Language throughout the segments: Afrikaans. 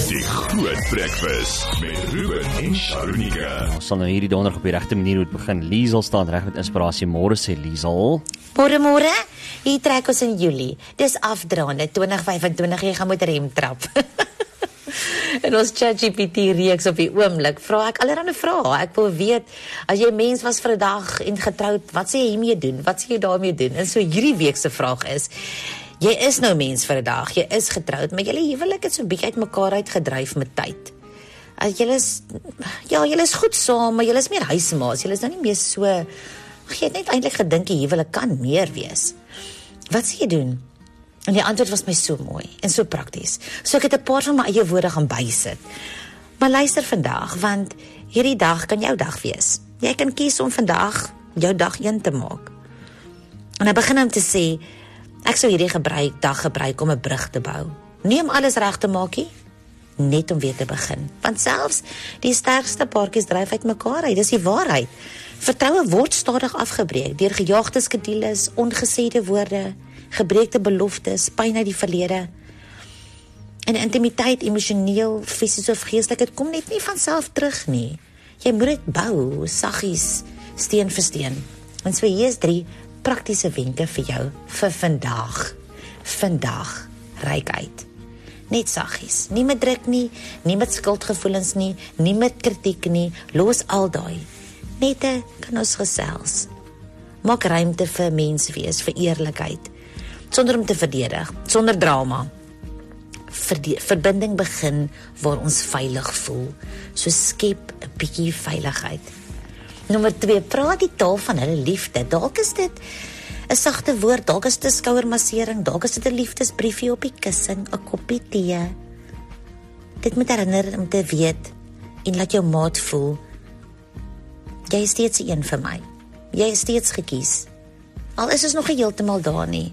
Die Groot Breakfast met Ruben en Sharonika. Ons sal nou hierdie donderdag op die regte manier moet begin. Liesel staan reg met inspirasie. Môre sê Liesel. Môre, hier trek ons in Julie. Dis afdraande 2025, jy gaan met rem trap. En ons ChatGPT reeks op die oomblik, vra ek allerhande vrae. Ek wil weet, as jy mens was vir 'n dag en getroud, wat sê jy hiermee doen? Wat sê jy daarmee doen? En so hierdie week se vraag is, jy is nou mens vir 'n dag, jy is getroud, maar julle huwelik het so 'n bietjie uit mekaar uitgedryf met tyd. Julle is goed saam, maar julle is meer huismaats. Julle is nou nie meer so, jy het net eintlik gedink die huwelik kan meer wees. Wat sê jy doen? En die antwoord was my so mooi en so prakties. So ek het 'n paar van my eie woorde gaan bysit. Maar luister vandag, want hierdie dag kan jou dag wees. Jy kan kies om vandag jou dag een te maak. En hy begin om te sê, ek sou hierdie dag gebruik om 'n brug te bou. Nie om alles reg te maak nie, net om weer te begin. Want selfs die sterkste paartjies dryf uit mekaar uit, dis die waarheid. Vertroue word stadig afgebreek deur gejaagde skedules, ongesêde woorde, gebreekte beloftes, pyn uit die verlede. En intimiteit, emosioneel, fisies of geestelik, dit kom net nie van self terug nie. Jy moet dit bou, saggies, steen vir steen. En so hier is 3 praktiese wenke vir jou vir vandag. Vandag, reik uit. Net saggies, nie met druk nie, nie met skuldgevoelens nie, nie met kritiek nie, los al daai. Net kan ons gesels. Maak ruimte vir menswees, vir eerlikheid, sonder om te verdedig, sonder drama. Verbinding begin waar ons veilig voel, so skep 'n bietjie veiligheid. Nommer 2, praat die taal van hulle liefde. Dalk is dit 'n sagte woord, dalk is dit 'n skouermassering, dalk is dit 'n liefdesbriefie op die kussing, 'n koppie tee. Dit moet herinner om te weet en laat jou maat voel, jy is steeds een vir my. Jy is steeds gekies. Al is ons nog nie heeltemal daar nie.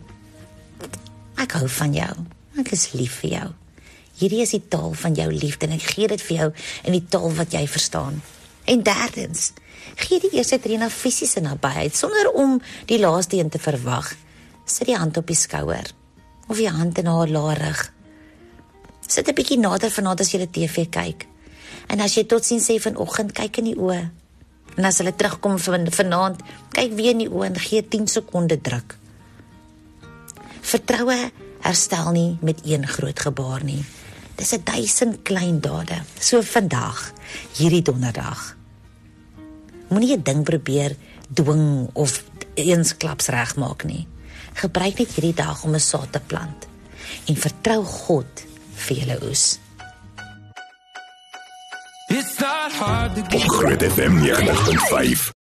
Ek hou van jou. Ek is lief vir jou. Hierdie is die taal van jou liefde en ek gee dit vir jou in die taal wat jy verstaan. En derdens, gee die eerste tree na fisiese nabyheid sonder om die laaste een te verwag. Sit die hand op die skouer of die hand in haar larig. Sit 'n bietjie nader vanaand as jy die TV kyk. En as jy totsiens sê vanoggend, kyk in die oë. En as hulle terugkom vanaand, kyk weer in die oë en gee 10 sekonde druk. Vertroue herstel nie met een groot gebaar nie. Dis 1000 klein dade. So vandag, hierdie donderdag. Moenie 'n ding probeer dwing of eensklaps regmaak nie. Gebruik net hierdie dag om 'n saad te plant. En vertrou God vir julle oes. Op Groot FM 90.5.